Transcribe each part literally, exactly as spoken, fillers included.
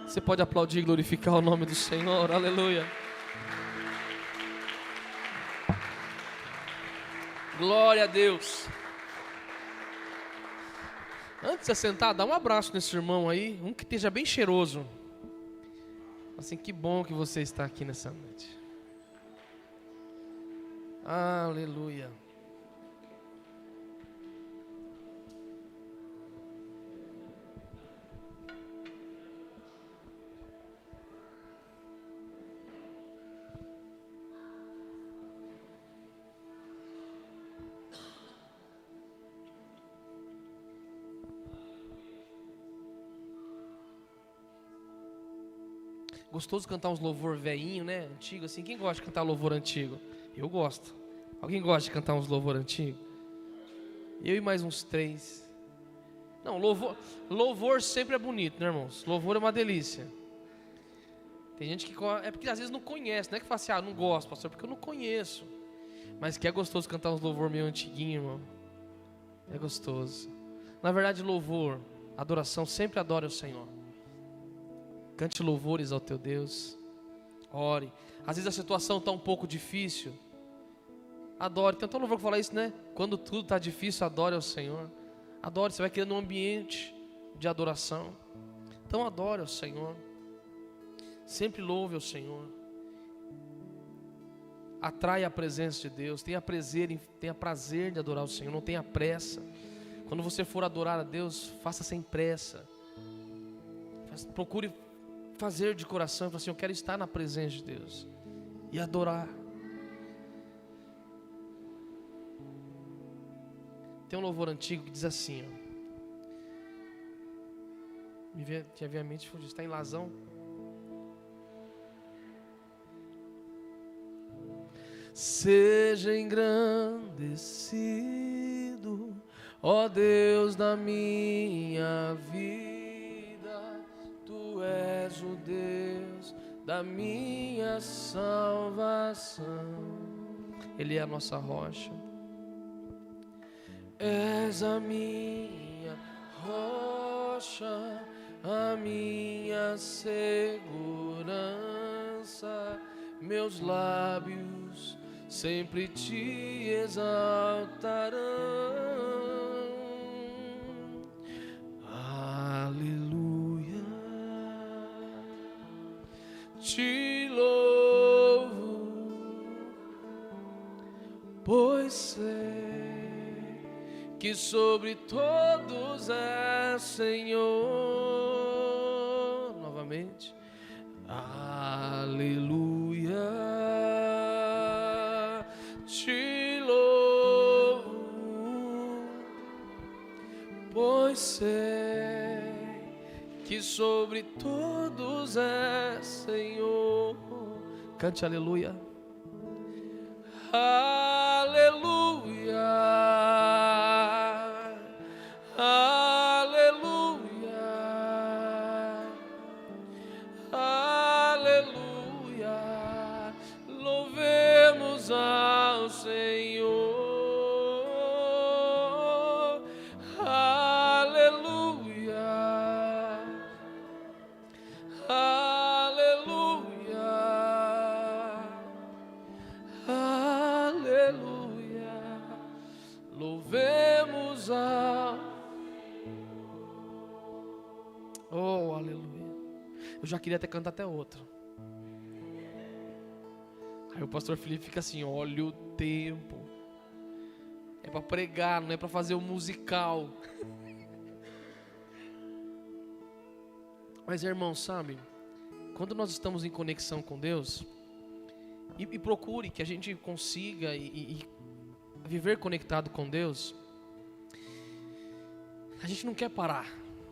Você pode aplaudir e glorificar o nome do Senhor, aleluia. Glória a Deus. Antes de você sentar, dá um abraço nesse irmão aí, um que esteja bem cheiroso. Assim, que bom que você está aqui nessa noite. Aleluia. Gostoso cantar uns louvor velhinho, né? Antigo, assim. Quem gosta de cantar louvor antigo? Eu gosto. Alguém gosta de cantar uns louvor antigo? Eu e mais uns três. Não, louvor, louvor sempre é bonito, né, irmãos? Louvor é uma delícia. Tem gente que... É porque às vezes não conhece, não é que fala assim, ah, não gosto, pastor, porque eu não conheço. Mas que é gostoso cantar uns louvor meio antiguinho, irmão. É gostoso. Na verdade, louvor, adoração, sempre adore o Senhor. Cante louvores ao teu Deus. Ore. Às vezes a situação está um pouco difícil. Adore. Tem até um louvor que fala isso, né? Quando tudo está difícil, adore ao Senhor. Adore. Você vai criando um ambiente de adoração. Então adore ao Senhor. Sempre louve ao Senhor. Atraia a presença de Deus. Tenha prazer, em, tenha prazer de adorar o Senhor. Não tenha pressa. Quando você for adorar a Deus, faça sem pressa. Procure fazer de coração, assim, eu quero estar na presença de Deus e adorar. Tem um louvor antigo que diz assim, ó, me vê, tinha a mente, está em Lazão. Seja engrandecido, ó Deus, na minha vida. Tu és o Deus da minha salvação. Ele é a nossa rocha. És a minha rocha, a minha segurança. Meus lábios sempre te exaltarão. Aleluia. Te louvo, pois sei que sobre todos é Senhor. Novamente. Aleluia. Te louvo, pois sei que sobre todos é Senhor. Cante aleluia. Aleluia. Aleluia. Aleluia. Louvemos ao Senhor. Oh, aleluia. Eu já queria ter cantado até outra. Aí o pastor Felipe fica assim, olha o tempo. É para pregar, não é para fazer um musical. Mas irmão, sabe, quando nós estamos em conexão com Deus, e, e procure que a gente consiga e, e, e viver conectado com Deus, a gente não quer parar.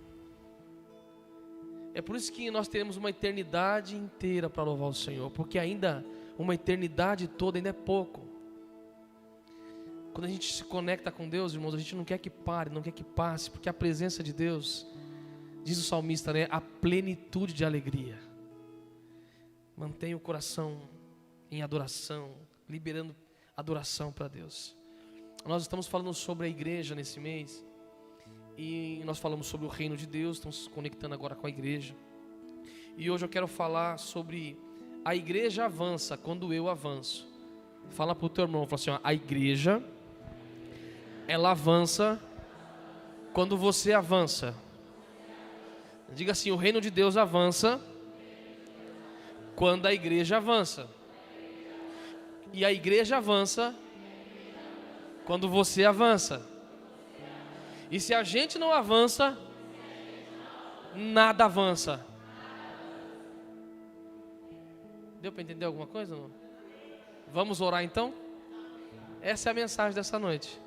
É por isso que nós teremos uma eternidade inteira para louvar o Senhor, porque ainda uma eternidade toda ainda é pouco. Quando a gente se conecta com Deus, irmãos, a gente não quer que pare, não quer que passe, porque a presença de Deus, diz o salmista, né, a plenitude de alegria. Mantenha o coração em adoração, liberando adoração para Deus. Nós estamos falando sobre a igreja nesse mês. E nós falamos sobre o reino de Deus, estamos se conectando agora com a igreja. E hoje eu quero falar sobre a igreja avança quando eu avanço. Fala para o teu irmão, fala assim, ó, a igreja, ela avança quando você avança. Diga assim, o reino de Deus avança quando a igreja avança. E a igreja avança quando você avança. E se a gente não avança, nada avança. Deu para entender alguma coisa? Não? Vamos orar então? Essa é a mensagem dessa noite.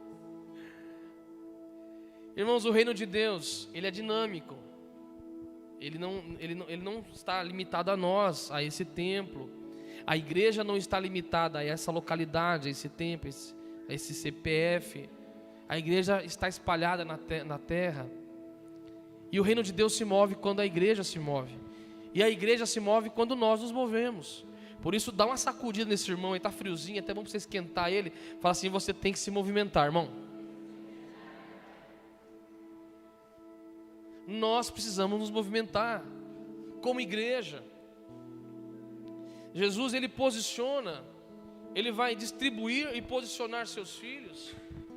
Irmãos, o reino de Deus, ele é dinâmico. Ele não, ele não, ele não está limitado a nós, a esse templo. A igreja não está limitada a essa localidade, a esse templo, a esse C P F. A igreja está espalhada na, te, na terra. E o reino de Deus se move quando a igreja se move. E a igreja se move quando nós nos movemos. Por isso, dá uma sacudida nesse irmão, ele está friozinho, até bom para você esquentar ele. Fala assim, você tem que se movimentar, irmão. Nós precisamos nos movimentar como igreja. Jesus, ele posiciona, ele vai distribuir e posicionar seus filhos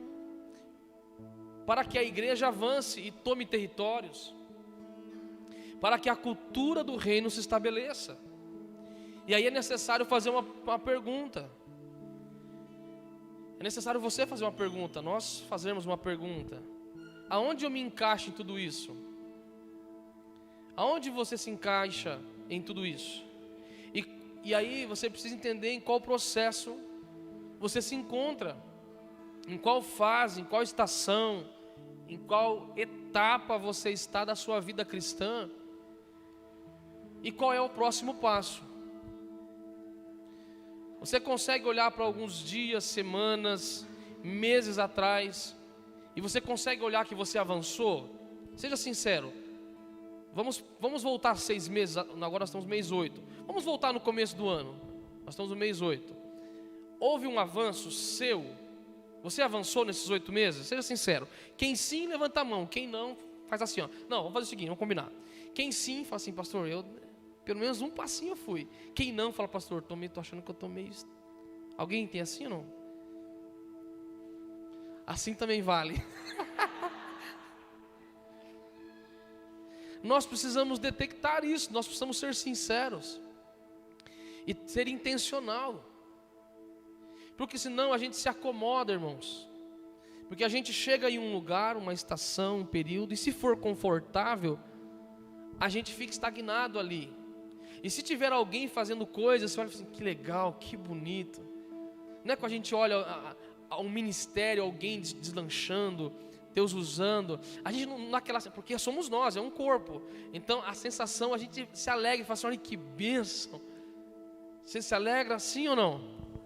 para que a igreja avance e tome territórios, para que a cultura do reino se estabeleça. E aí é necessário fazer uma, uma pergunta. É necessário você fazer uma pergunta, nós fazermos uma pergunta. Aonde eu me encaixo em tudo isso? Aonde você se encaixa em tudo isso? E, e aí você precisa entender em qual processo você se encontra, em qual fase, em qual estação, em qual etapa você está da sua vida cristã e qual é o próximo passo. Você consegue olhar para alguns dias, semanas, meses atrás e você consegue olhar que você avançou? Seja sincero. Vamos, vamos voltar seis meses, agora nós estamos no mês oito. Vamos voltar no começo do ano. Nós estamos no mês oito. Houve um avanço seu? Você avançou nesses oito meses? Seja sincero. Quem sim, levanta a mão. Quem não, faz assim, ó. Não, vamos fazer o seguinte, vamos combinar. Quem sim, fala assim, pastor, eu pelo menos um passinho eu fui. Quem não, fala, pastor, tô, meio, tô achando que eu tô meio... Alguém tem assim ou não? Assim também vale. Nós precisamos detectar isso, nós precisamos ser sinceros e ser intencional, porque senão a gente se acomoda, irmãos, porque a gente chega em um lugar, uma estação, um período, e se for confortável, a gente fica estagnado ali. E se tiver alguém fazendo coisas, você olha assim, que legal, que bonito. Não é que a gente olha a, a um ministério, alguém deslanchando, Deus usando, a gente não naquela, porque somos nós, é um corpo. Então a sensação, a gente se alegra e fala assim, olha que bênção. Você se alegra sim ou não?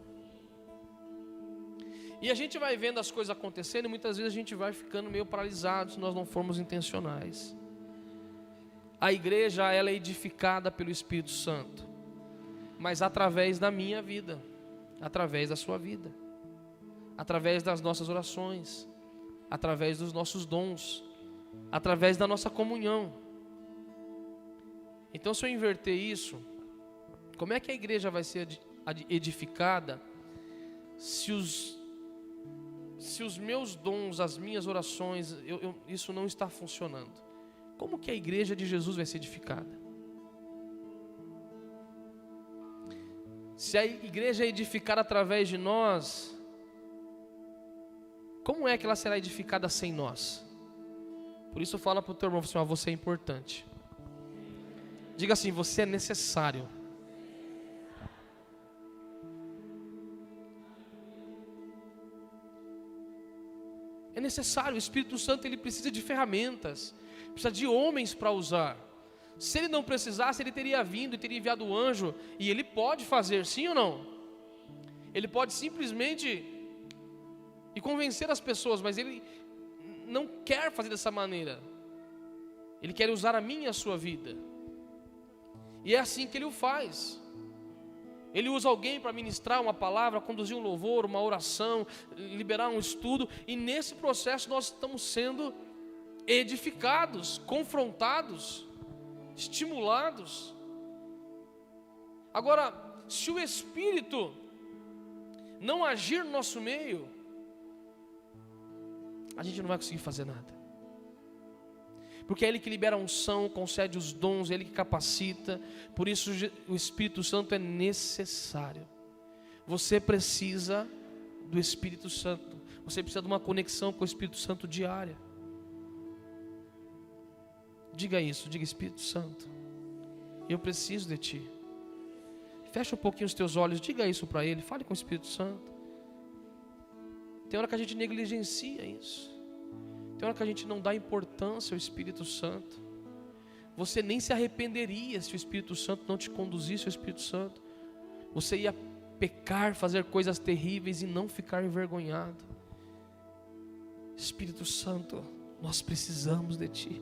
E a gente vai vendo as coisas acontecendo e muitas vezes a gente vai ficando meio paralisado se nós não formos intencionais. A igreja, ela é edificada pelo Espírito Santo, mas através da minha vida, através da sua vida, através das nossas orações, através dos nossos dons, através da nossa comunhão. Então, se eu inverter isso, como é que a igreja vai ser edificada se os, se os meus dons, as minhas orações, eu, eu, isso não está funcionando? Como que a igreja de Jesus vai ser edificada? Se a igreja é edificada através de nós, como é que ela será edificada sem nós? Por isso fala para o teu irmão, assim, ó, você é importante. Diga assim, você é necessário. É necessário, o Espírito Santo ele precisa de ferramentas, precisa de homens para usar. Se ele não precisasse, ele teria vindo e teria enviado o anjo, e ele pode fazer, sim ou não? Ele pode simplesmente e convencer as pessoas, mas ele não quer fazer dessa maneira. Ele quer usar a minha e a sua vida. E é assim que ele o faz. Ele usa alguém para ministrar uma palavra, conduzir um louvor, uma oração, liberar um estudo. E nesse processo nós estamos sendo edificados, confrontados. estimulados. Agora, se o Espírito não agir no nosso meio, a gente não vai conseguir fazer nada. Porque é Ele que libera a unção, concede os dons, é Ele que capacita. Por isso o Espírito Santo é necessário. Você precisa do Espírito Santo. Você precisa de uma conexão com o Espírito Santo diária. Diga isso, diga: Espírito Santo, eu preciso de Ti. Fecha um pouquinho os teus olhos, diga isso para Ele, fale com o Espírito Santo. Tem hora que a gente negligencia isso. Tem hora que a gente não dá importância ao Espírito Santo. Você nem se arrependeria se o Espírito Santo não te conduzisse ao Espírito Santo. Você ia pecar, fazer coisas terríveis e não ficar envergonhado. Espírito Santo, nós precisamos de Ti.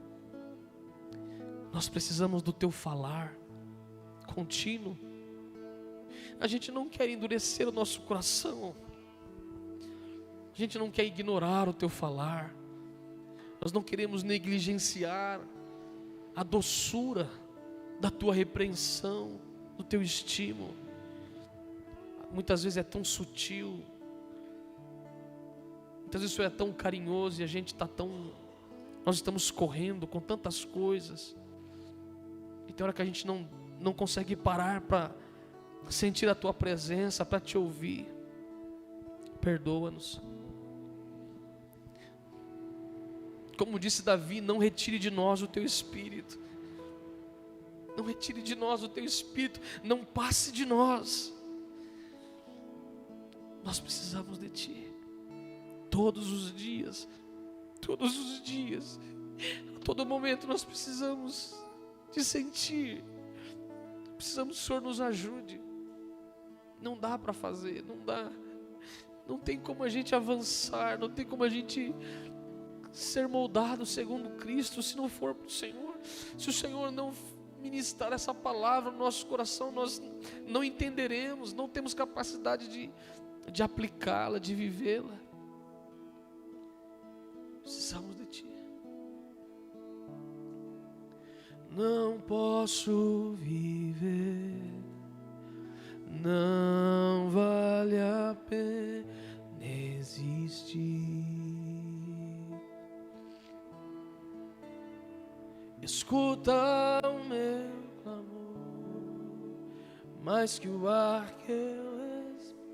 Nós precisamos do Teu falar contínuo. A gente não quer endurecer o nosso coração. A gente não quer ignorar o Teu falar. Nós não queremos negligenciar a doçura da Tua repreensão, do Teu estímulo. Muitas vezes é tão sutil, muitas vezes isso é tão carinhoso e a gente está tão... Nós estamos correndo com tantas coisas. E tem hora que a gente não, não consegue parar para sentir a Tua presença, para Te ouvir. Perdoa-nos. Como disse Davi, não retire de nós o Teu Espírito. Não retire de nós o Teu Espírito. Não passe de nós. Nós precisamos de Ti. Todos os dias. Todos os dias. A todo momento nós precisamos de sentir. Precisamos que o Senhor nos ajude. Não dá para fazer. Não dá. Não tem como a gente avançar. Não tem como a gente ser moldado segundo Cristo, se não for para o Senhor. Se o Senhor não ministrar essa palavra no nosso coração, nós não entenderemos, não temos capacidade de, de aplicá-la, de vivê-la. Precisamos de Ti. Não posso viver, não vale a pena existir. Escuta o meu clamor, mais que o ar que eu respiro.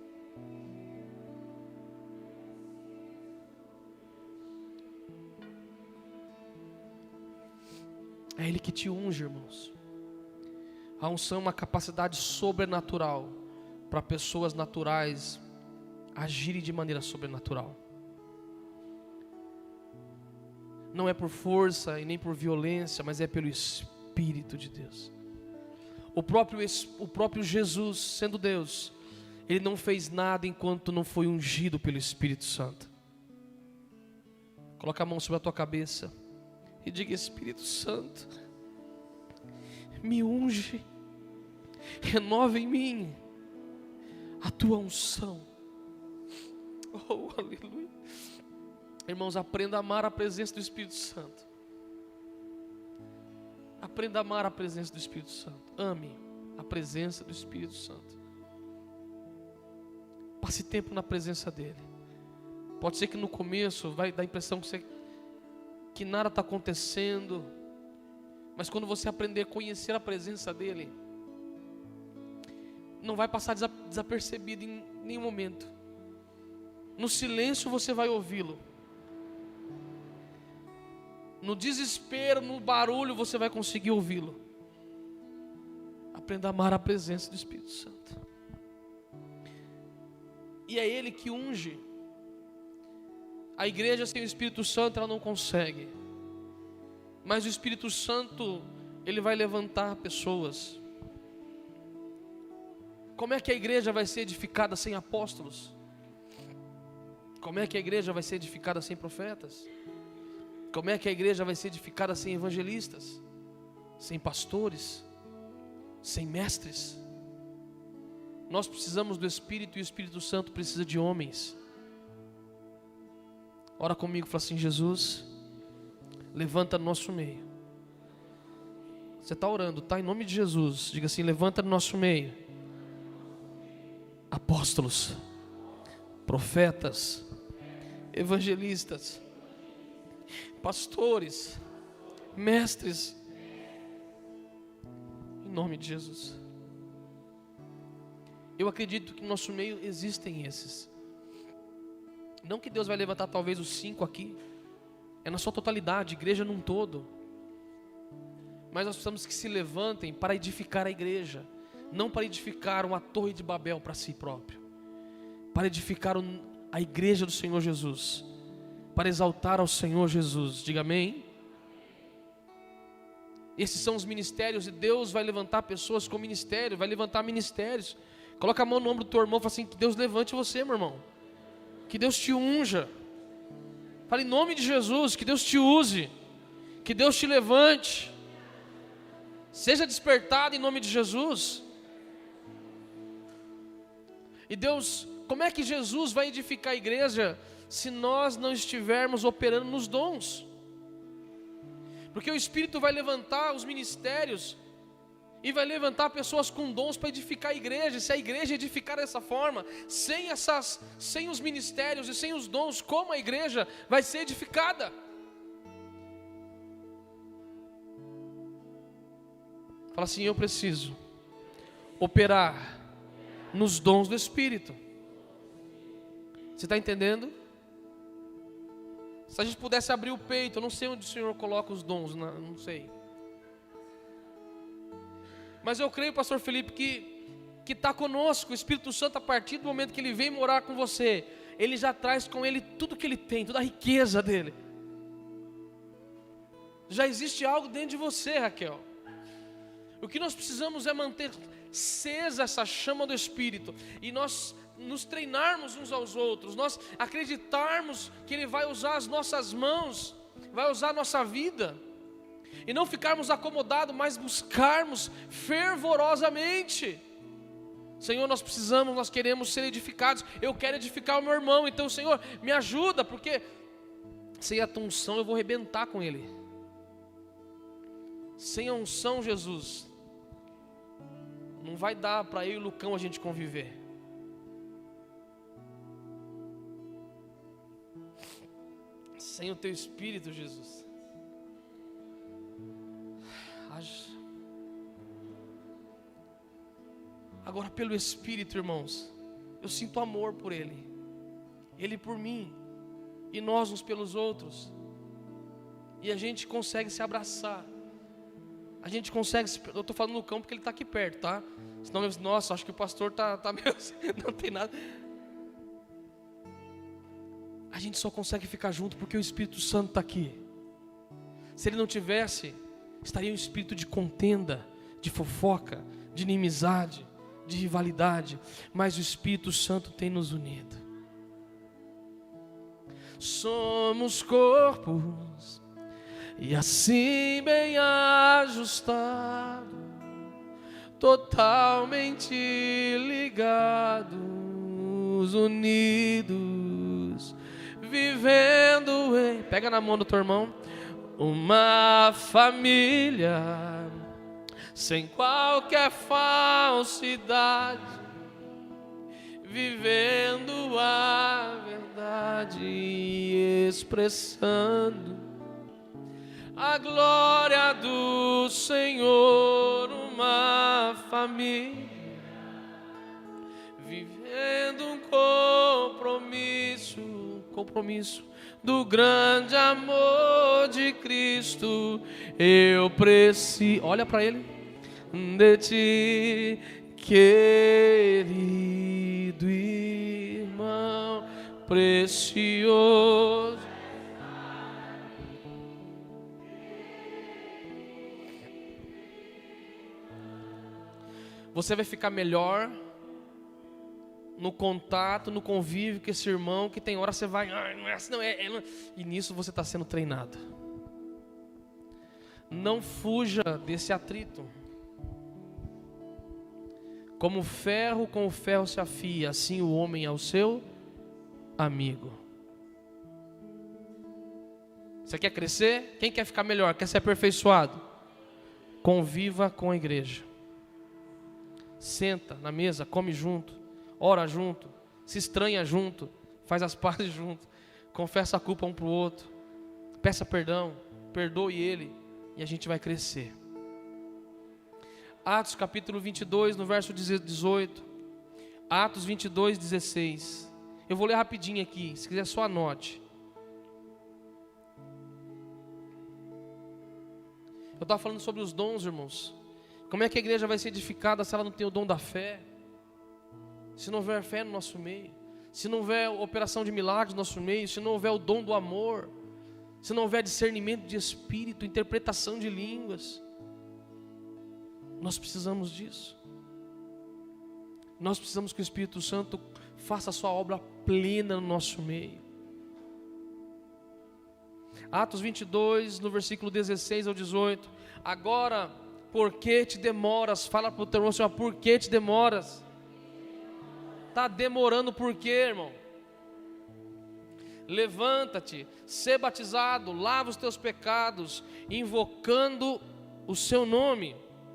É Ele que te unge, irmãos. A unção é uma capacidade sobrenatural para pessoas naturais agirem de maneira sobrenatural. Não é por força e nem por violência, mas é pelo Espírito de Deus. O próprio, o próprio Jesus, sendo Deus, Ele não fez nada enquanto não foi ungido pelo Espírito Santo. Coloca a mão sobre a tua cabeça e diga: Espírito Santo, me unge, renova em mim a Tua unção. Oh, aleluia. Irmãos, aprenda a amar a presença do Espírito Santo. Aprenda a amar a presença do Espírito Santo. Ame a presença do Espírito Santo. Passe tempo na presença dEle. Pode ser que no começo vai dar a impressão que, você, que nada está acontecendo. Mas quando você aprender a conhecer a presença dEle, não vai passar desapercebido em nenhum momento. No silêncio você vai ouvi-lo. No desespero, no barulho, você vai conseguir ouvi-lo. Aprenda a amar a presença do Espírito Santo. E é Ele que unge. A igreja sem o Espírito Santo, ela não consegue. Mas o Espírito Santo, Ele vai levantar pessoas. Como é que a igreja vai ser edificada sem apóstolos? Como é que a igreja vai ser edificada sem profetas? Como é que a igreja vai ser edificada sem evangelistas, sem pastores, sem mestres? Nós precisamos do Espírito e o Espírito Santo precisa de homens. Ora comigo, fala assim: Jesus, levanta no nosso meio Você está orando, tá? Em nome de Jesus. Diga assim: levanta no nosso meio apóstolos, profetas, evangelistas, pastores, mestres, em nome de Jesus. Eu acredito que no nosso meio existem esses. Não que Deus vai levantar talvez os cinco aqui, é na sua totalidade, igreja num todo. Mas nós precisamos que se levantem para edificar a igreja, não para edificar uma torre de Babel para si próprio, para edificar a igreja do Senhor Jesus, para exaltar ao Senhor Jesus. Diga amém. Esses são os ministérios, e Deus vai levantar pessoas com ministério, vai levantar ministérios. Coloca a mão no ombro do teu irmão e fala assim: que Deus levante você, meu irmão, que Deus te unja. Fala em nome de Jesus, que Deus te use, que Deus te levante, seja despertado em nome de Jesus. E Deus, como é que Jesus vai edificar a igreja se nós não estivermos operando nos dons? Porque o Espírito vai levantar os ministérios e vai levantar pessoas com dons para edificar a igreja. Se a igreja edificar dessa forma, sem, essas, sem os ministérios e sem os dons, como a igreja vai ser edificada? Fala assim: eu preciso operar nos dons do Espírito. Você está entendendo? Se a gente pudesse abrir o peito, eu não sei onde o Senhor coloca os dons, não sei. Mas eu creio, pastor Felipe, que que está conosco, o Espírito Santo, a partir do momento que Ele vem morar com você, Ele já traz com Ele tudo que Ele tem, toda a riqueza dEle. Já existe algo dentro de você, Raquel. O que nós precisamos é manter acesa essa chama do Espírito, e nós nos treinarmos uns aos outros, nós acreditarmos que Ele vai usar as nossas mãos, vai usar a nossa vida, e não ficarmos acomodados, mas buscarmos fervorosamente. Senhor, nós precisamos, nós queremos ser edificados. Eu quero edificar o meu irmão, então Senhor, me ajuda, porque sem a tua unção eu vou arrebentar com ele. Sem a unção, Jesus, não vai dar para eu e o Lucão a gente conviver. Sem o teu Espírito, Jesus. Agora, pelo Espírito, irmãos, eu sinto amor por Ele, Ele por mim, e nós uns pelos outros, e a gente consegue se abraçar, a gente consegue se... Eu estou falando no campo porque ele está aqui perto, tá? Senão, eu... nossa, acho que o pastor está tá meio... não tem nada. A gente só consegue ficar junto porque o Espírito Santo está aqui. Se Ele não tivesse, estaria um espírito de contenda, de fofoca, de inimizade, de rivalidade, mas o Espírito Santo tem nos unido. Somos corpos, e assim bem ajustado, totalmente ligados, unidos, vivendo em... Pega na mão do teu irmão. Uma família sem qualquer falsidade, vivendo a verdade e expressando a glória do Senhor. Uma família vivendo um compromisso, compromisso do grande amor de Cristo. Eu preciso, olha para Ele, de ti, querido irmão precioso. Você vai ficar melhor no contato, no convívio com esse irmão, que tem hora você vai, ah, não é assim, não é, é não. E nisso você está sendo treinado. Não fuja desse atrito. Como o ferro com o ferro se afia, assim o homem é o seu amigo. Você quer crescer? Quem quer ficar melhor? Quer ser aperfeiçoado? conviva com a igreja. Senta na mesa, come junto, ora junto, se estranha junto, faz as pazes junto, confessa a culpa um para o outro, peça perdão, perdoe ele e a gente vai crescer. Atos capítulo vinte e dois, no verso dezoito. Atos vinte e dois, dezesseis. Eu vou ler rapidinho aqui, se quiser só anote. Eu estava falando sobre os dons, irmãos. Como é que a igreja vai ser edificada se ela não tem o dom da fé? Se não houver fé no nosso meio, se não houver operação de milagres no nosso meio, se não houver o dom do amor, se não houver discernimento de espírito, interpretação de línguas. Nós precisamos disso. Nós precisamos que o Espírito Santo faça a sua obra plena no nosso meio. Atos vinte e dois, no versículo dezesseis ao dezoito. Agora, por que te demoras? Fala para o teu irmão, Senhor, por que te demoras? Está demorando por quê, irmão? Levanta-te, sê batizado, lava os teus pecados, invocando o seu nome.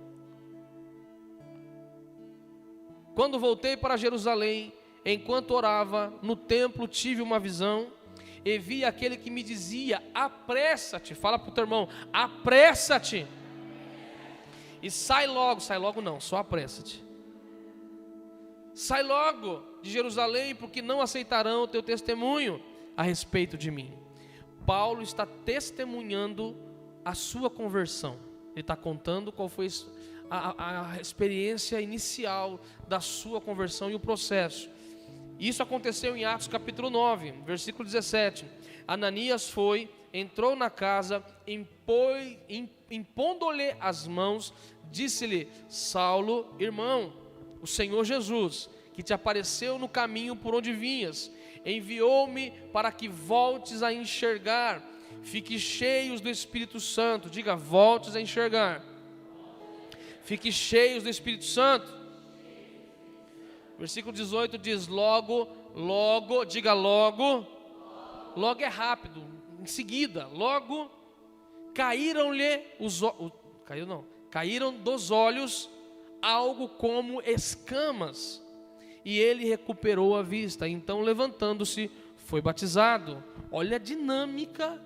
Quando voltei para Jerusalém, enquanto orava no templo, tive uma visão e vi aquele que me dizia: apressa-te. Fala para o teu irmão, apressa-te. E sai logo, sai logo não, só apressa-te. Sai logo de Jerusalém, porque não aceitarão o teu testemunho a respeito de mim. Paulo está testemunhando a sua conversão. Ele está contando qual foi a, a experiência inicial da sua conversão e o processo. Isso aconteceu em Atos capítulo nove, versículo dezessete. Ananias foi, entrou na casa, impondo-lhe as mãos, disse-lhe: Saulo, irmão, o Senhor Jesus, que te apareceu no caminho por onde vinhas, enviou-me para que voltes a enxergar, fique cheios do Espírito Santo. Diga, voltes a enxergar. Fique cheios do Espírito Santo. Versículo dezoito diz: logo, logo, diga logo. Logo é rápido, em seguida, logo caíram-lhe os olhos, caiu não, caíram dos olhos algo como escamas, e ele recuperou a vista. Então, levantando-se, foi batizado. Olha a dinâmica,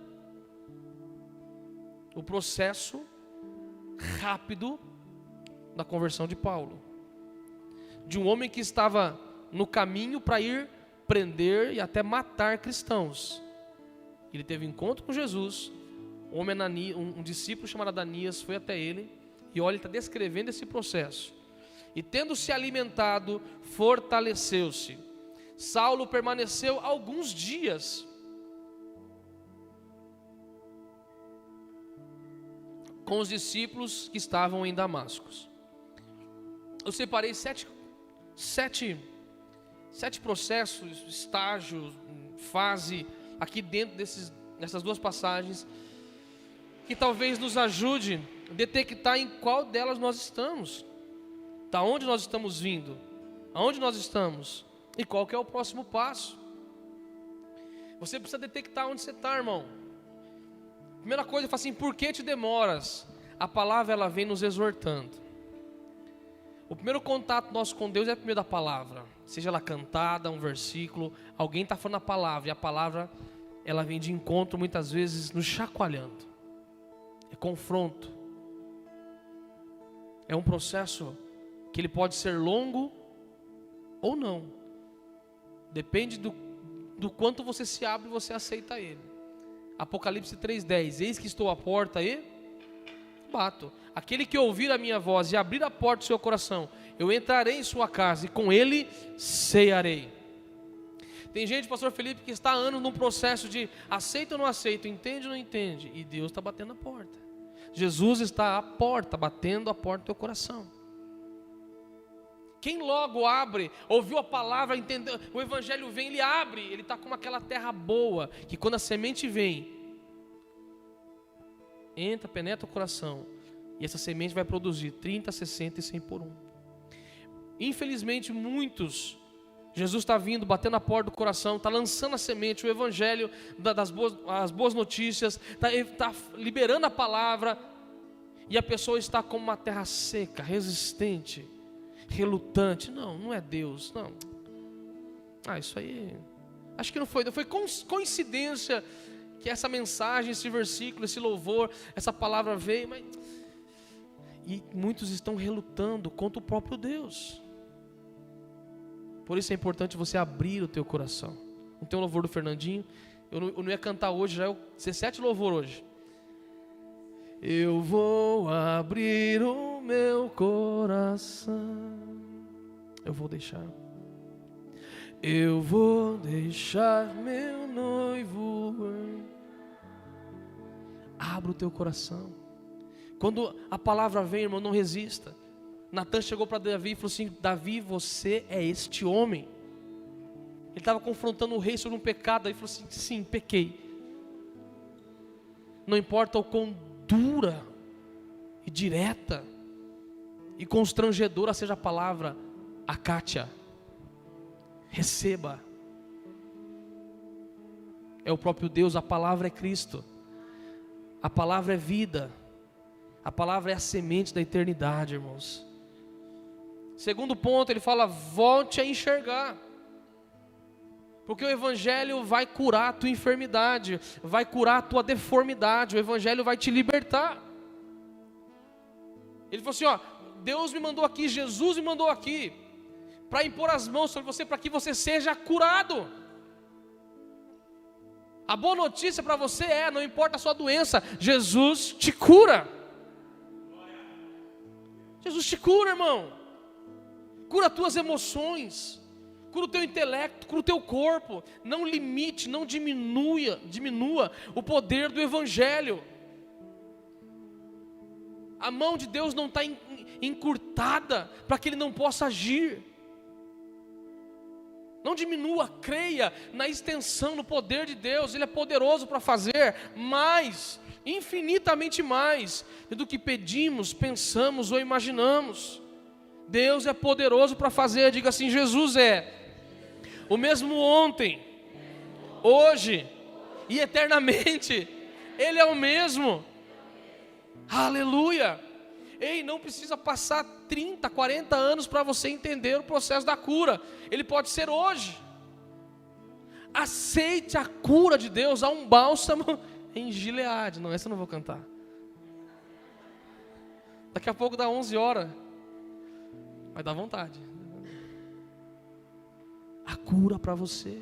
o processo rápido da conversão de Paulo, de um homem que estava no caminho para ir prender e até matar cristãos. Ele teve encontro com Jesus. Um, homem, um, um discípulo chamado Ananias foi até ele, e olha, ele está descrevendo esse processo. E tendo se alimentado, fortaleceu-se. Saulo permaneceu alguns dias com os discípulos que estavam em Damasco. Eu separei sete, sete, sete processos, estágios, fase, aqui dentro desses, dessas duas passagens, que talvez nos ajude a detectar em qual delas nós estamos, da onde nós estamos vindo, aonde nós estamos e qual que é o próximo passo. Você precisa detectar onde você está, irmão. Primeira coisa, fala assim: por que te demoras? A palavra, ela vem nos exortando. O primeiro contato nosso com Deus é primeiro da palavra, seja ela cantada, um versículo, alguém está falando a palavra, e a palavra, ela vem de encontro muitas vezes nos chacoalhando, é confronto, é um processo que ele pode ser longo ou não, depende do, do quanto você se abre e você aceita ele. Apocalipse três, dez, eis que estou à porta e bato. Aquele que ouvir a minha voz e abrir a porta do seu coração, eu entrarei em sua casa e com ele cearei. Tem gente, pastor Felipe, que está há anos num processo de aceita ou não aceita, entende ou não entende, e Deus está batendo a porta. Jesus está à porta, batendo a porta do teu coração. Quem logo abre, ouviu a palavra, entendeu, o evangelho vem, ele abre, ele está como aquela terra boa, que quando a semente vem, entra, penetra o coração, e essa semente vai produzir trinta, sessenta e cem por um. Infelizmente muitos, Jesus está vindo, batendo a porta do coração, está lançando a semente, o evangelho, das boas, as boas notícias, está, está liberando a palavra, e a pessoa está como uma terra seca, resistente, relutante. Não, não é Deus, não. Ah, isso aí, acho que não foi, foi coincidência que essa mensagem, esse versículo, esse louvor, essa palavra veio, mas... E muitos estão relutando contra o próprio Deus. Por isso é importante você abrir o teu coração. Não tem o louvor do Fernandinho? Eu não, eu não ia cantar hoje, já é o dezessete louvor hoje. Eu vou abrir o meu coração. Eu vou deixar. Eu vou deixar meu noivo. Abra o teu coração. Quando a palavra vem, irmão, não resista. Natan chegou para Davi e falou assim: Davi, você é este homem. Ele estava confrontando o rei sobre um pecado. Aí ele falou assim: sim, pequei. Não importa o quão dura e direta e constrangedora seja a palavra, Akátia, receba. É o próprio Deus, a palavra é Cristo. A palavra é vida. A palavra é a semente da eternidade, irmãos. Segundo ponto, ele fala: volte a enxergar. Porque o Evangelho vai curar a tua enfermidade, vai curar a tua deformidade, o Evangelho vai te libertar. Ele falou assim: ó, Deus me mandou aqui, Jesus me mandou aqui, para impor as mãos sobre você, para que você seja curado. A boa notícia para você é: não importa a sua doença, Jesus te cura. Jesus te cura, irmão. Cura as tuas emoções, cura o teu intelecto, cura o teu corpo. Não limite, não diminua, diminua o poder do Evangelho. A mão de Deus não está encurtada para que Ele não possa agir. Não diminua, creia na extensão, no poder de Deus. Ele é poderoso para fazer mais, infinitamente mais do que pedimos, pensamos ou imaginamos. Deus é poderoso para fazer. Diga assim: Jesus é o mesmo ontem, hoje e eternamente. Ele é o mesmo. Aleluia. Ei, não precisa passar trinta, quarenta anos para você entender o processo da cura. Ele pode ser hoje. Aceite a cura de Deus. Há um bálsamo em Gileade. Não, essa eu não vou cantar. Daqui a pouco dá onze horas. Vai dar vontade. A cura para você.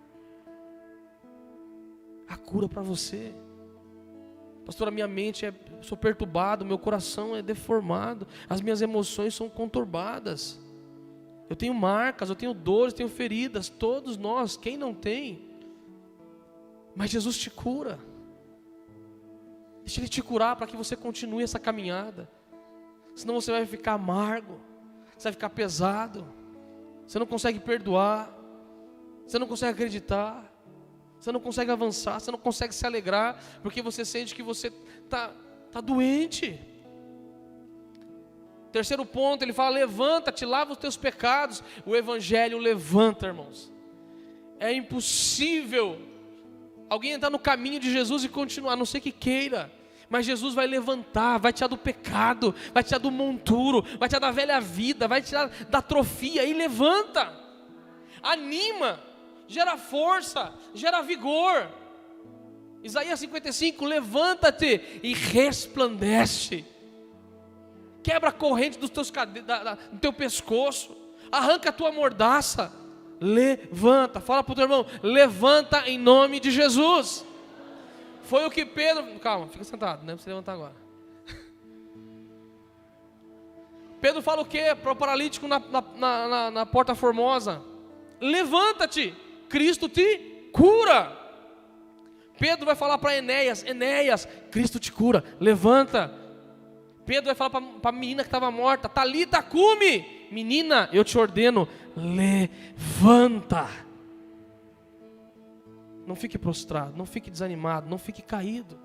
A cura para você. Pastor, a minha mente é, sou perturbado, meu coração é deformado, as minhas emoções são conturbadas. Eu tenho marcas, eu tenho dores, tenho feridas, todos nós, quem não tem? Mas Jesus te cura. Deixa Ele te curar para que você continue essa caminhada. Senão você vai ficar amargo, você vai ficar pesado, você não consegue perdoar, você não consegue acreditar. Você não consegue avançar, você não consegue se alegrar, porque você sente que você está tá doente. Terceiro ponto, ele fala: levanta-te, lava os teus pecados. O Evangelho levanta, irmãos. É impossível alguém entrar no caminho de Jesus e continuar, a não ser que queira. Mas Jesus vai levantar, vai tirar do pecado, vai tirar do monturo, vai tirar da velha vida, vai tirar da atrofia e levanta. Anima. Gera força, gera vigor. Isaías cinquenta e cinco, levanta-te e resplandece. Quebra a corrente dos teus cade... da, da, do teu pescoço. Arranca a tua mordaça. Levanta, fala para o teu irmão: levanta em nome de Jesus. Foi o que Pedro, calma, fica sentado, não é para você levantar agora. Pedro fala o que para o paralítico na, na, na, na porta formosa? Levanta-te, Cristo te cura. Pedro vai falar para Enéas: Enéas, Cristo te cura, levanta. Pedro vai falar para a menina que estava morta: Talita cumi, menina, eu te ordeno, levanta. Não fique prostrado, não fique desanimado, não fique caído.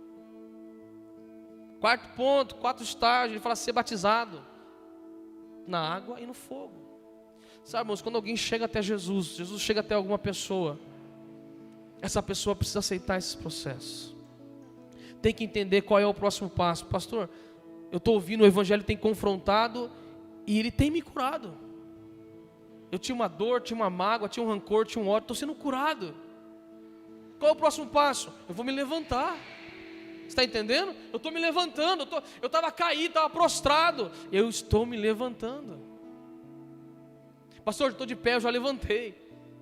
Quarto ponto, quatro estágios, ele fala: ser batizado na água e no fogo. Sabe, irmãos, quando alguém chega até Jesus, Jesus chega até alguma pessoa, essa pessoa precisa aceitar esses processos. Tem que entender qual é o próximo passo. Pastor, eu estou ouvindo, o Evangelho tem confrontado e ele tem me curado. Eu tinha uma dor, tinha uma mágoa, tinha um rancor, tinha um ódio, estou sendo curado. Qual é o próximo passo? Eu vou me levantar. Você está entendendo? Eu estou me levantando, eu estava caído, estava prostrado. Eu estou me levantando. Pastor, eu estou de pé, eu já levantei.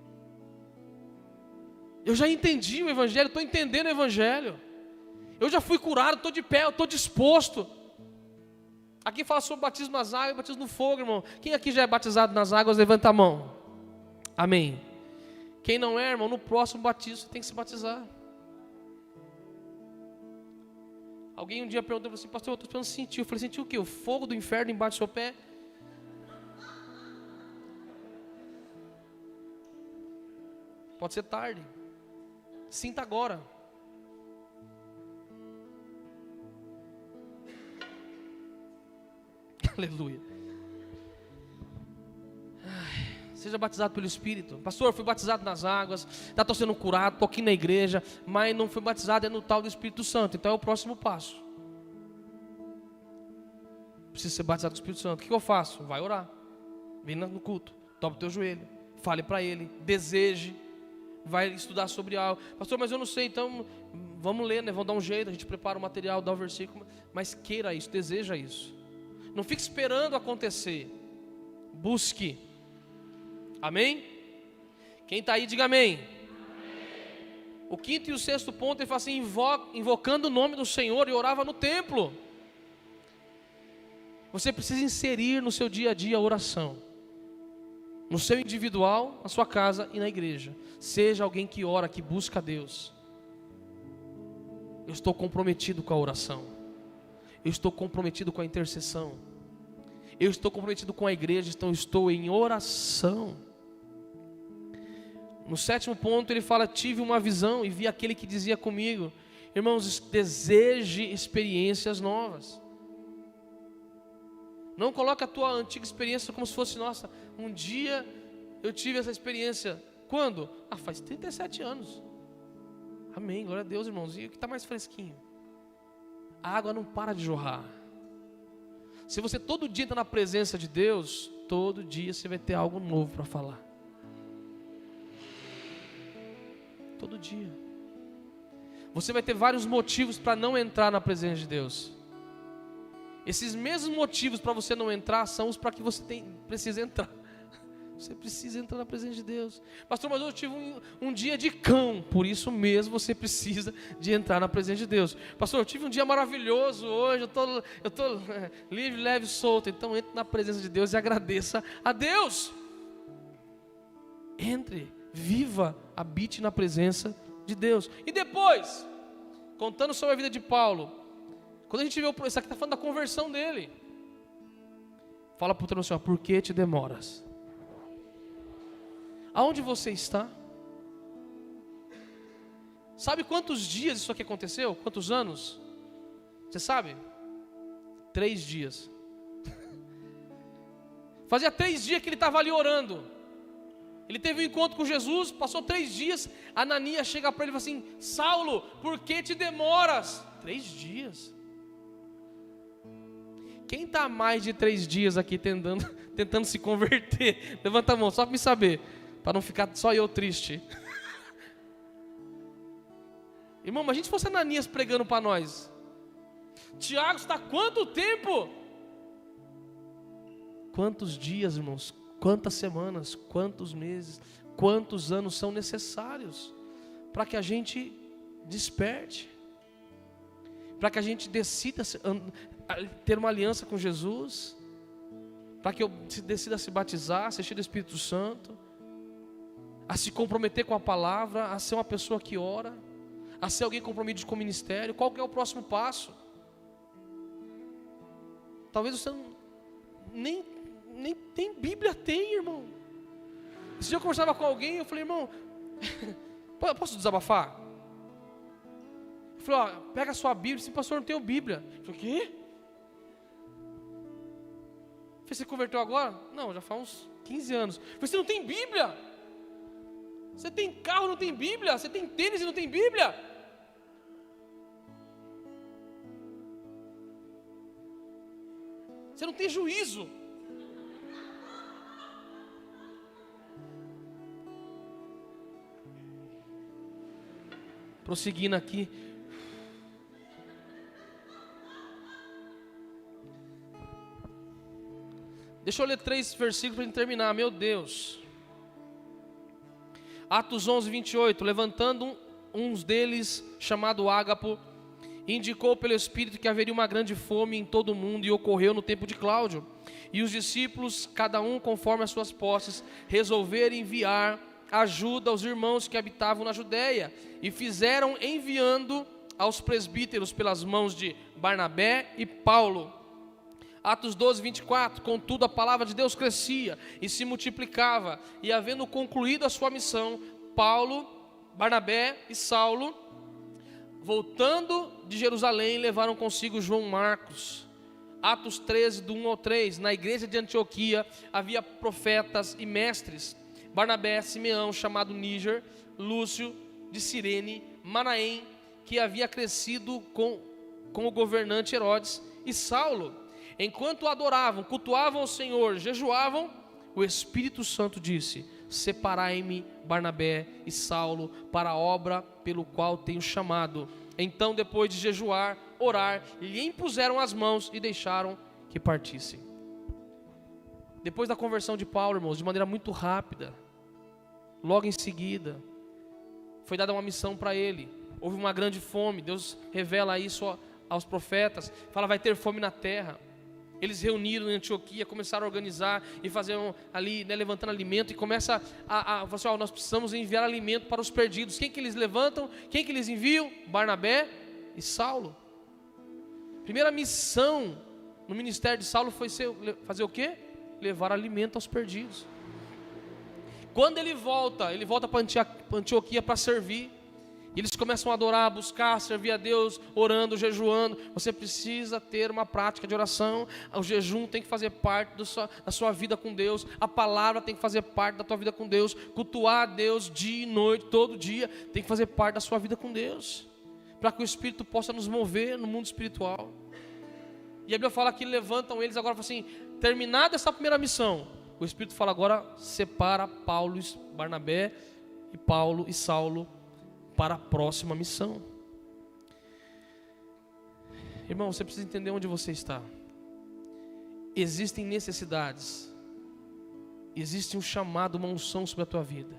Eu já entendi o Evangelho, estou entendendo o Evangelho. Eu já fui curado, estou de pé, eu estou disposto. Aqui fala sobre batismo nas águas, batismo no fogo, irmão. Quem aqui já é batizado nas águas, levanta a mão. Amém. Quem não é, irmão, no próximo batismo você tem que se batizar. Alguém um dia perguntou assim, pastor, eu estou esperando sentir. Eu falei, sentiu o quê? O fogo do inferno embaixo do seu pé? Pode ser tarde. Sinta agora. Aleluia. Ai, seja batizado pelo Espírito. Pastor, fui batizado nas águas, já estou sendo curado, estou aqui na igreja, mas não fui batizado é no tal do Espírito Santo. Então é o próximo passo. Preciso ser batizado com o Espírito Santo. O que eu faço? Vai orar. Vem no culto, dobra o teu joelho, fale para Ele, deseje. Vai estudar sobre algo. Pastor, mas eu não sei, então vamos ler, né? Vamos dar um jeito, a gente prepara o material, dá o versículo, mas queira isso, deseja isso. Não fique esperando acontecer. Busque. Amém? Quem está aí, diga amém. Amém. O quinto e o sexto ponto, ele fala assim, invo- invocando o nome do Senhor, e orava no templo. Você precisa inserir no seu dia a dia a oração. No seu individual, na sua casa e na igreja. Seja alguém que ora, que busca a Deus. Eu estou comprometido com a oração. Eu estou comprometido com a intercessão. Eu estou comprometido com a igreja, então eu estou em oração. No sétimo ponto ele fala, tive uma visão e vi aquele que dizia comigo, irmãos, deseje experiências novas. Não coloque a tua antiga experiência como se fosse, nossa, um dia eu tive essa experiência. Quando? Ah, faz trinta e sete anos. Amém, glória a Deus, irmãos. E o que está mais fresquinho? A água não para de jorrar. Se você todo dia está na presença de Deus, todo dia você vai ter algo novo para falar. Todo dia. Você vai ter vários motivos para não entrar na presença de Deus. Esses mesmos motivos para você não entrar são os para que você tem, precisa entrar. Você precisa entrar na presença de Deus. Pastor, mas eu tive um, um dia de cão. Por isso mesmo você precisa de entrar na presença de Deus. Pastor, eu tive um dia maravilhoso hoje. Eu estou eu tô, é, livre, leve e solto. Então entre na presença de Deus e agradeça a Deus. Entre, viva, habite na presença de Deus. E depois, contando sobre a vida de Paulo, quando a gente vê, o, isso aqui está falando da conversão dele. Fala para o teu Senhor, por que te demoras? Aonde você está? Sabe quantos dias isso aqui aconteceu? Quantos anos? Você sabe? Três dias. Fazia três dias que ele estava ali orando. Ele teve um encontro com Jesus, passou três dias. Ananias chega para ele e fala assim, Saulo, por que te demoras? Três dias. Quem está há mais de três dias aqui tentando, tentando se converter? Levanta a mão, só para me saber. Para não ficar só eu triste. Irmão, imagina se fosse Ananias pregando para nós. Tiago, está há quanto tempo? Quantos dias, irmãos? Quantas semanas? Quantos meses? Quantos anos são necessários para que a gente desperte? Para que a gente decida ter uma aliança com Jesus? Para que eu decida se batizar, ser cheio do Espírito Santo? A se comprometer com a palavra, a ser uma pessoa que ora, a ser alguém comprometido com o ministério. Qual que é o próximo passo? Talvez você não, nem, nem tem Bíblia, tem, irmão. Esse dia eu conversava com alguém, eu falei, irmão, posso desabafar? Eu falei, ó, pega a sua Bíblia, esse pastor não tem Bíblia. Eu falei, o quê? Você se converteu agora? Não, já faz uns quinze anos. Eu falei, você não tem Bíblia? Você tem carro e não tem Bíblia? Você tem tênis e não tem Bíblia? Você não tem juízo. Prosseguindo aqui. Deixa eu ler três versículos para a gente terminar. Meu Deus. Atos onze, vinte e oito. Levantando um, uns deles, chamado Ágapo, indicou pelo Espírito que haveria uma grande fome em todo o mundo, e ocorreu no tempo de Cláudio. E os discípulos, cada um conforme as suas posses, resolveram enviar ajuda aos irmãos que habitavam na Judéia, e fizeram enviando aos presbíteros pelas mãos de Barnabé e Paulo. Atos doze, vinte e quatro. Contudo, a palavra de Deus crescia e se multiplicava, e havendo concluído a sua missão, Paulo, Barnabé e Saulo, voltando de Jerusalém, levaram consigo João Marcos. Atos treze, do um ao três. Na igreja de Antioquia havia profetas e mestres: Barnabé, Simeão, chamado Níger, Lúcio de Cirene, Manaém, que havia crescido com, com o governante Herodes, e Saulo. Enquanto adoravam, cultuavam o Senhor, jejuavam, o Espírito Santo disse: separai-me Barnabé e Saulo para a obra pelo qual tenho chamado. Então, depois de jejuar, orar, lhe impuseram as mãos e deixaram que partissem. Depois da conversão de Paulo, irmãos, de maneira muito rápida, logo em seguida, foi dada uma missão para ele. Houve uma grande fome. Deus revela isso aos profetas, fala: vai ter fome na terra. Eles reuniram em Antioquia, começaram a organizar e fazer um, ali, né, levantando alimento, e começa a, a falar assim: ó, nós precisamos enviar alimento para os perdidos. Quem que eles levantam? Quem que eles enviam? Barnabé e Saulo. Primeira missão no ministério de Saulo foi ser, fazer o quê? Levar alimento aos perdidos. Quando ele volta, ele volta para Antioquia para servir. E eles começam a adorar, a buscar, a servir a Deus, orando, jejuando. Você precisa ter uma prática de oração. O jejum tem que fazer parte do sua, da sua vida com Deus. A palavra tem que fazer parte da tua vida com Deus. Cultuar a Deus dia e noite, todo dia, tem que fazer parte da sua vida com Deus, para que o Espírito possa nos mover no mundo espiritual. E a Bíblia fala que levantam eles agora, assim, terminada essa primeira missão, o Espírito fala: agora separa Paulo, Barnabé e Paulo e Saulo para a próxima missão. Irmão, você precisa entender onde você está. Existem necessidades, existe um chamado, uma unção sobre a tua vida.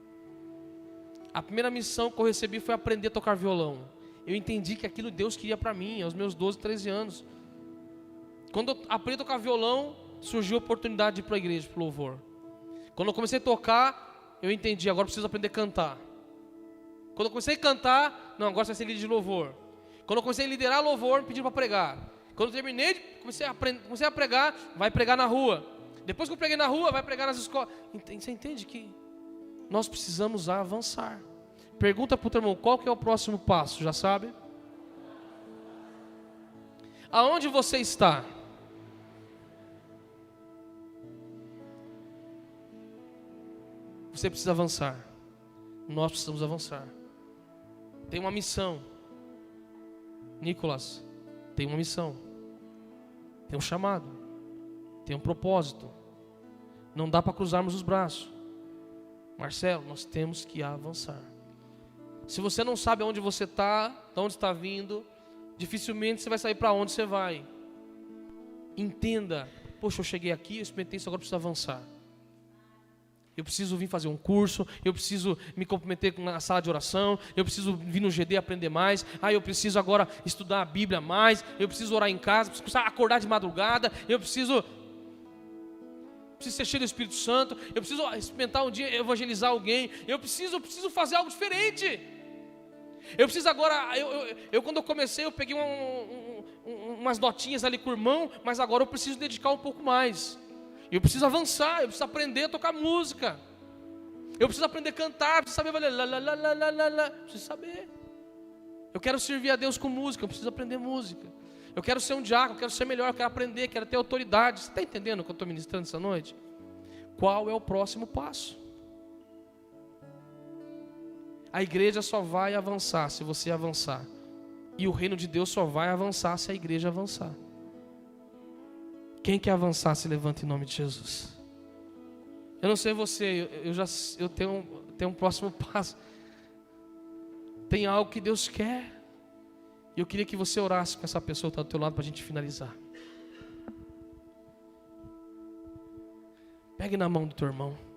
A primeira missão que eu recebi foi aprender a tocar violão. Eu entendi que aquilo Deus queria para mim, aos meus doze, treze anos. Quando eu aprendi a tocar violão, surgiu a oportunidade de ir para a igreja, para o louvor. Quando eu comecei a tocar, eu entendi: agora eu preciso aprender a cantar. Quando eu comecei a cantar, não, agora você vai ser líder de louvor. Quando eu comecei a liderar louvor, me pediram para pregar. Quando eu terminei, comecei a, comecei a pregar, vai pregar na rua. Depois que eu preguei na rua, vai pregar nas escolas. Você entende que nós precisamos avançar. Pergunta para o teu irmão: qual que é o próximo passo? Já sabe? Aonde você está? Você precisa avançar. Nós precisamos avançar. Tem uma missão. Nicolas, tem uma missão. Tem um chamado. Tem um propósito. Não dá para cruzarmos os braços. Marcelo, nós temos que avançar. Se você não sabe aonde você está, de onde está vindo, dificilmente você vai sair para onde você vai. Entenda: poxa, eu cheguei aqui, eu experimentei isso, agora eu preciso avançar. Eu preciso vir fazer um curso, eu preciso me comprometer na sala de oração, eu preciso vir no G D aprender mais, ah, eu preciso agora estudar a Bíblia mais, eu preciso orar em casa, preciso acordar de madrugada, eu preciso, preciso ser cheio do Espírito Santo, eu preciso experimentar um dia evangelizar alguém, eu preciso, eu preciso fazer algo diferente. Eu preciso agora, eu, eu, eu quando eu comecei, eu peguei um, um, um, umas notinhas ali com o irmão, mas agora eu preciso dedicar um pouco mais. Eu preciso avançar, eu preciso aprender a tocar música. Eu preciso aprender a cantar, eu preciso saber, lá, lá, lá, lá, lá, lá, lá. Preciso saber. Eu quero servir a Deus com música, eu preciso aprender música. Eu quero ser um diácono, eu quero ser melhor, eu quero aprender, eu quero ter autoridade. Você está entendendo o que eu estou ministrando essa noite? Qual é o próximo passo? A igreja só vai avançar se você avançar. E o reino de Deus só vai avançar se a igreja avançar. Quem quer avançar, se levanta em nome de Jesus. Eu não sei você, eu, eu já eu tenho, tenho um próximo passo. Tem algo que Deus quer. E eu queria que você orasse com essa pessoa que está do teu lado para a gente finalizar. Pegue na mão do teu irmão.